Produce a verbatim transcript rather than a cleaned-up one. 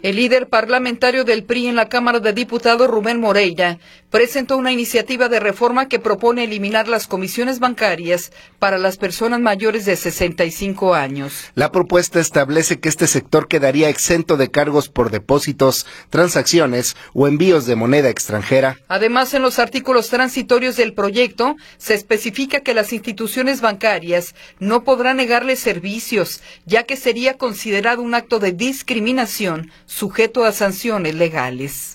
El líder parlamentario del P R I en la Cámara de Diputados, Rubén Moreira, presentó una iniciativa de reforma que propone eliminar las comisiones bancarias para las personas mayores de sesenta y cinco años. La propuesta establece que este sector quedaría exento de cargos por depósitos, transacciones o envíos de moneda extranjera. Además, en los artículos transitorios del proyecto se especifica que las instituciones bancarias no podrán negarles servicios, ya que sería considerado un acto de discriminación sujeto a sanciones legales.